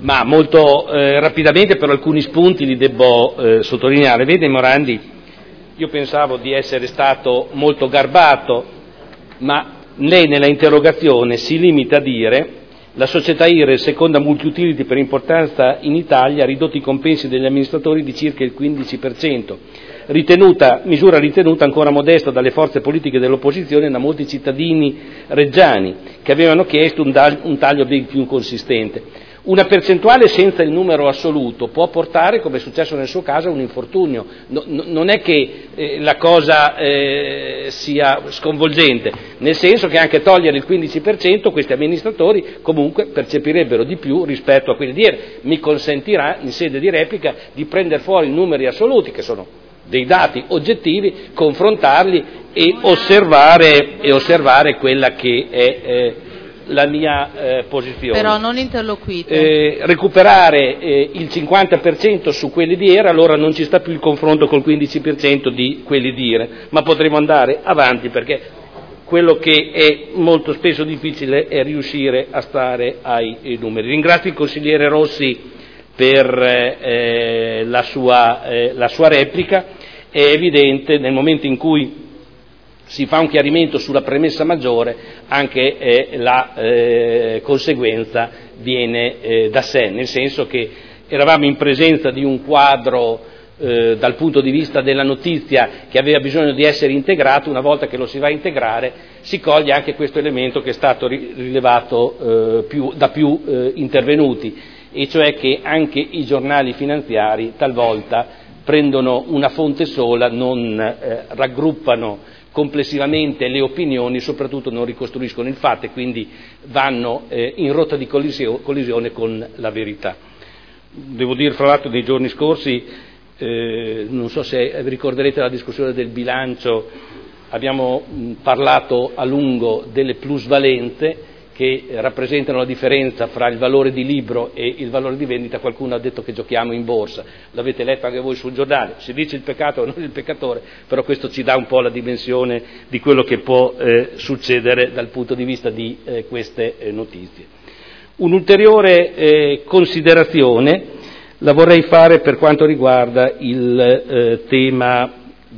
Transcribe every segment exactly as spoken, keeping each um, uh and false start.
Ma molto eh, rapidamente per alcuni spunti li devo eh, sottolineare. Vede Morandi, io pensavo di essere stato molto garbato, ma lei nella interrogazione si limita a dire: la società I R E, seconda multi-utility per importanza in Italia, ha ridotto i compensi degli amministratori di circa il quindici per cento, ritenuta, misura ritenuta ancora modesta dalle forze politiche dell'opposizione e da molti cittadini reggiani che avevano chiesto un, da, un taglio ben più consistente. Una percentuale senza il numero assoluto può portare, come è successo nel suo caso, a un infortunio. No, no, non è che eh, la cosa eh, sia sconvolgente, nel senso che anche togliere il quindici per cento questi amministratori comunque percepirebbero di più rispetto a quelli di ieri. Mi consentirà in sede di replica di prendere fuori i numeri assoluti, che sono dei dati oggettivi, confrontarli e osservare, e osservare quella che è eh, la mia eh, posizione. Però non interloquite. Eh, recuperare eh, il cinquanta per cento su quelli di era, allora non ci sta più il confronto col quindici per cento di quelli di IRE, ma potremo andare avanti, perché quello che è molto spesso difficile è riuscire a stare ai, ai numeri. Ringrazio il consigliere Rossi per eh, la, sua, eh, la sua replica. È evidente, nel momento in cui si fa un chiarimento sulla premessa maggiore, anche eh, la eh, conseguenza viene eh, da sé, nel senso che eravamo in presenza di un quadro eh, dal punto di vista della notizia che aveva bisogno di essere integrato. Una volta che lo si va a integrare si coglie anche questo elemento che è stato rilevato eh, più, da più eh, intervenuti, e cioè che anche i giornali finanziari talvolta prendono una fonte sola, non eh, raggruppano complessivamente le opinioni, soprattutto non ricostruiscono il fatto e quindi vanno eh, in rotta di collisio- collisione con la verità. Devo dire, fra l'altro, nei giorni scorsi, eh, non so se ricorderete la discussione del bilancio, abbiamo mh, parlato a lungo delle plusvalenze che rappresentano la differenza fra il valore di libro e il valore di vendita. Qualcuno ha detto che giochiamo in borsa, l'avete letto anche voi sul giornale, si dice il peccato e non il peccatore, però questo ci dà un po' la dimensione di quello che può eh, succedere dal punto di vista di eh, queste eh, notizie. Un'ulteriore eh, considerazione la vorrei fare per quanto riguarda il eh, tema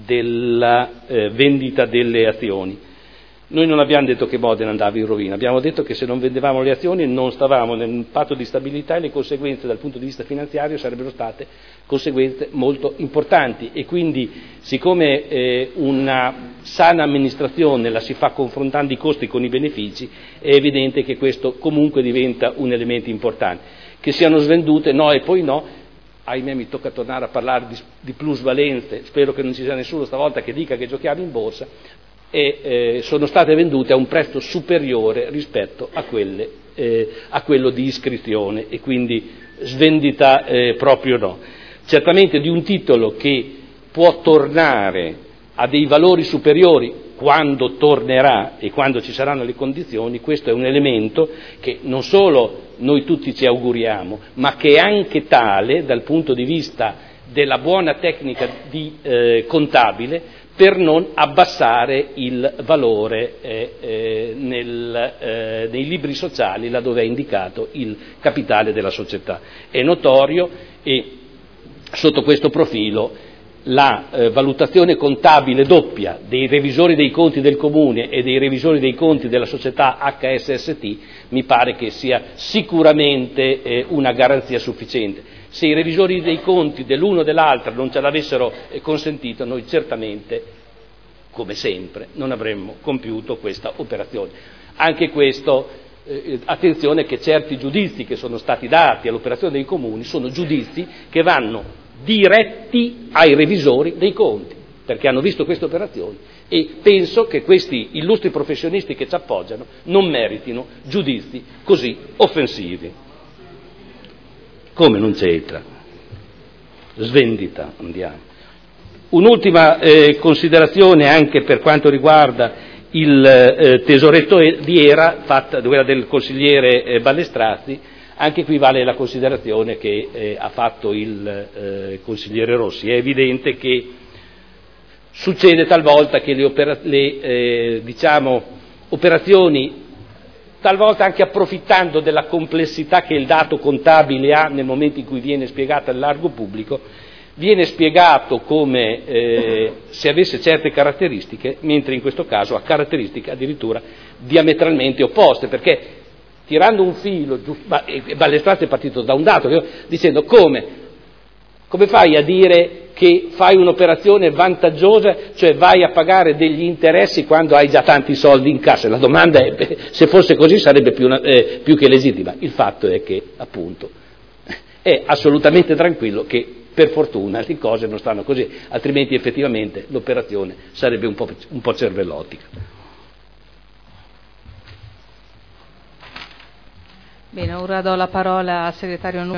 della eh, vendita delle azioni. Noi non abbiamo detto che Modena andava in rovina, abbiamo detto che se non vendevamo le azioni non stavamo nel patto di stabilità e le conseguenze dal punto di vista finanziario sarebbero state conseguenze molto importanti, e quindi, siccome eh, una sana amministrazione la si fa confrontando i costi con i benefici, è evidente che questo comunque diventa un elemento importante. Che siano svendute, no e poi no, ahimè mi tocca tornare a parlare di, di plusvalenze, spero che non ci sia nessuno stavolta che dica che giochiamo in borsa, e eh, sono state vendute a un prezzo superiore rispetto a, quelle, eh, a quello di iscrizione, e quindi svendita eh, proprio no. Certamente di un titolo che può tornare a dei valori superiori quando tornerà e quando ci saranno le condizioni, questo è un elemento che non solo noi tutti ci auguriamo, ma che è anche tale dal punto di vista della buona tecnica di, eh, contabile, per non abbassare il valore eh, eh, nel, eh, nei libri sociali laddove è indicato il capitale della società. È notorio, e sotto questo profilo la eh, valutazione contabile doppia dei revisori dei conti del Comune e dei revisori dei conti della società H S S T mi pare che sia sicuramente eh, una garanzia sufficiente. Se i revisori dei conti dell'uno o dell'altra non ce l'avessero eh, consentito, noi certamente, come sempre, non avremmo compiuto questa operazione. Anche questo, eh, attenzione che certi giudizi che sono stati dati all'operazione dei comuni sono giudizi che vanno diretti ai revisori dei conti, perché hanno visto queste operazioni, e penso che questi illustri professionisti che ci appoggiano non meritino giudizi così offensivi. Come non c'entra? Svendita, andiamo. Un'ultima eh, considerazione anche per quanto riguarda il eh, tesoretto di Era, fatta, quella del consigliere eh, Ballestrazzi. Anche qui vale la considerazione che eh, ha fatto il eh, consigliere Rossi. È evidente che succede talvolta che le, opera- le eh, diciamo, operazioni talvolta anche approfittando della complessità che il dato contabile ha nel momento in cui viene spiegato al largo pubblico, viene spiegato come eh, se avesse certe caratteristiche, mentre in questo caso ha caratteristiche addirittura diametralmente opposte, perché tirando un filo, Ballestrazzi è partito da un dato, dicendo come, come fai a dire che fai un'operazione vantaggiosa, cioè vai a pagare degli interessi quando hai già tanti soldi in cassa? La domanda è, beh, se fosse così sarebbe più, una, eh, più che legittima. Il fatto è che, appunto, è assolutamente tranquillo che, per fortuna, le cose non stanno così, altrimenti effettivamente l'operazione sarebbe un po', un po' cervellotica. Bene, ora do la parola al segretario